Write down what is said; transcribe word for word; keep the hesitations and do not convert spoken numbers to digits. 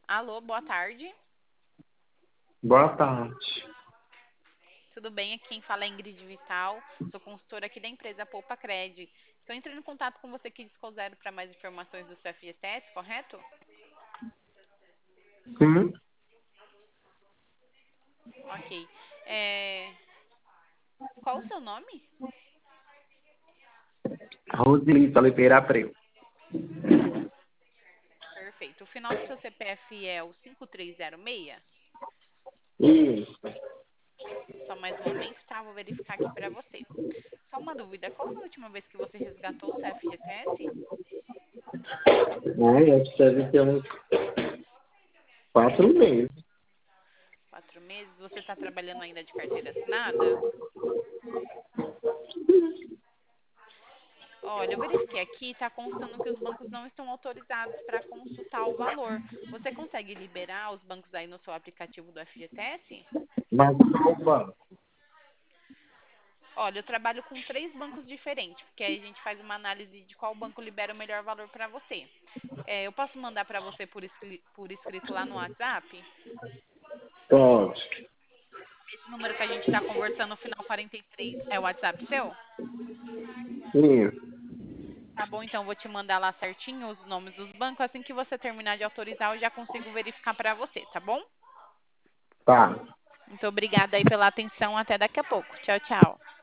Alô, boa tarde. Boa tarde. Tudo bem? Aqui quem fala é Ingrid Vital. Sou consultora aqui da empresa Poupa Cred. Estou entrando em contato com você aqui de Zero para mais informações do seu F G T S, correto? Sim, Ok. É, Qual o seu nome? Rosilita Oliveira Abreu. Perfeito. O final do seu C P F é o cinco três zero seis? Isso. Só mais um momento, tá? Vou verificar aqui para você. Só uma dúvida. Qual foi a última vez que você resgatou o seu F G T S? Ai, acho que deve ter uns quatro meses. Quatro meses. Você está trabalhando ainda de carteira assinada? Olha, eu verifiquei aqui, está constando que os bancos não estão autorizados para consultar o valor. Você consegue liberar os bancos aí no seu aplicativo do F G T S? Mas qual banco? Olha, eu trabalho com três bancos diferentes, porque aí a gente faz uma análise de qual banco libera o melhor valor para você. É, eu posso mandar para você por, escri- por escrito lá no WhatsApp? Pode. Esse número que a gente está conversando, no final quarenta e três, é o WhatsApp seu? Isso. Tá bom, então eu vou te mandar lá certinho os nomes dos bancos. Assim que você terminar de autorizar, eu já consigo verificar para você, tá bom? Tá. Muito obrigada aí pela atenção. Até daqui a pouco. Tchau, tchau.